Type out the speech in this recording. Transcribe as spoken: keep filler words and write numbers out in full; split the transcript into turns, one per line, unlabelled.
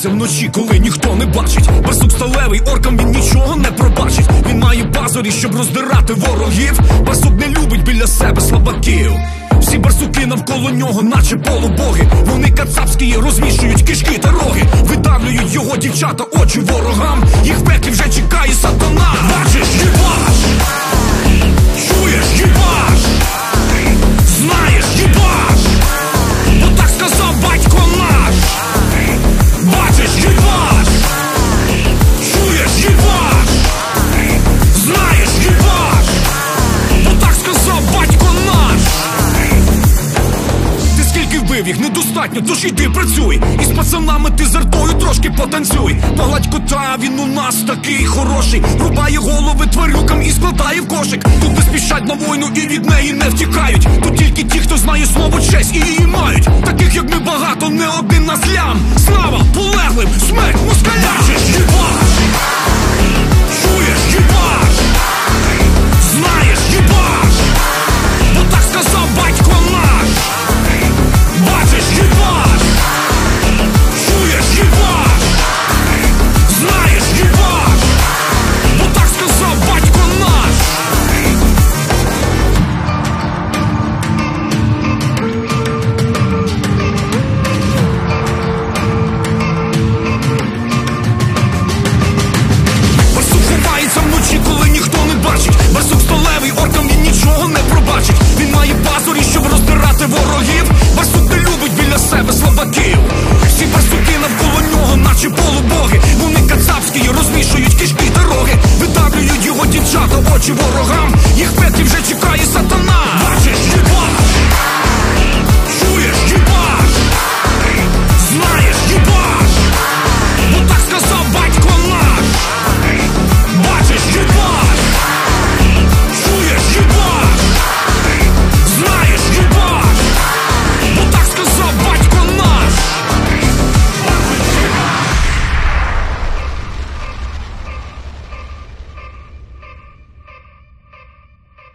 ховається вночі, коли ніхто не бачить. Барсук сталевий, оркам він нічого не пробачить. Він має пазурі, щоб роздирати ворогів. Барсук не любить біля себе слабаків. Всі барсуки навколо нього, наче полубоги. Вони кацапські, розміщують кишки та роги. Видавлюють його дівчата, очі ворогам. Їх в пеклі вже чекає сатана. Бачиш, їбаш! Чуєш, їбаш! Знаєш, їбаш! Бо так сказав батько наш. Бачиш, їбаш! Чуєш, їбаш! Знаєш, їбаш! Бо так сказав батько наш. Ти скільки вбив їх, недостатньо, тож іди працюй. І з пацанами ти з артою трошки потанцюй. Погладь кота, він у нас такий хороший. Рубає голови тварюкам і складає в кошик. Тут не спішать на війну і від неї не втікають. Тут тільки ті, хто знає слово честь і її мають. Таких як ми багато, не один на злям. Слава полеглим, смерть москалям. Бачиш, їбаш! Чуєш, їбаш! Знаєш, їбаш! Бо так сказав батько наш. Бачиш, їбаш! Чуєш, їбаш! Знаєш, їбаш! Бо так сказав батько наш. Барсук ховається вночі, коли ніхто не бачить. Барсук сталевий, оркам він нічого не пробачить. Він має пазурі, щоб роздирати ворогів. Барсук не любить біля себе слабаків. Всі барсуки навколо нього, наче полубоги. Вони кацапські, розмішують кишки та роги. Видавлюють його дівчата, очі ворогам.